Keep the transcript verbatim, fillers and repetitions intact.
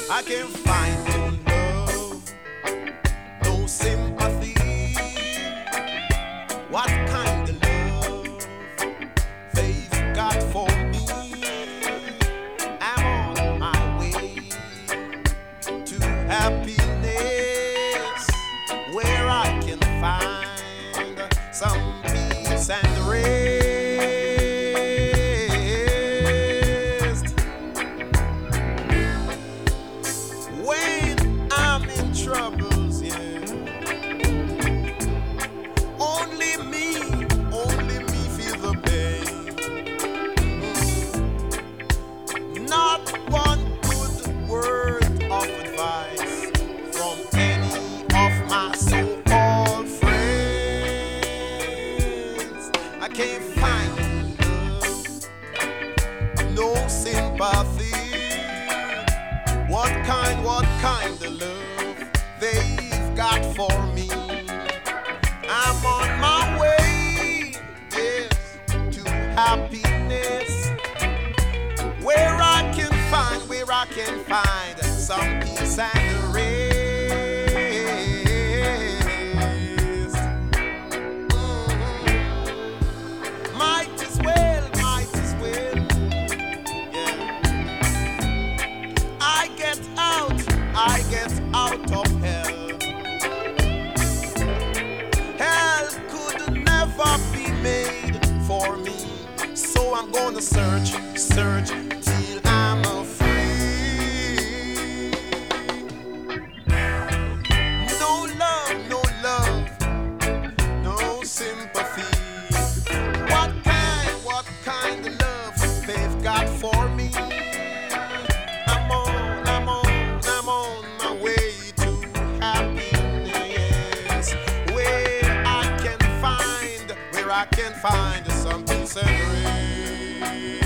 I can't find no love, no sympathy. What kind of love they've got for me? I'm on my way to happiness, where I can find some peace and rest. When I'm in troubles, yeah, only me, only me feel the pain. Mm. Not one good word of advice from any of my so-called friends. I can't find love, no sympathy. What kind, what kind of love they've got for me? I'm on my way, yes, to happiness, where I can find, where I can find some peace and rest. Mm-hmm. Might as well, might as well, yeah. I get out, I get out of hell. Hell could never be made for me, so I'm gonna search, search till I'm free. No love, no love, no sympathy. What kind, what kind of love they've got for me? I'm on, I'm on, I'm on my way to happiness, where I can find, where I can find some peace and rest.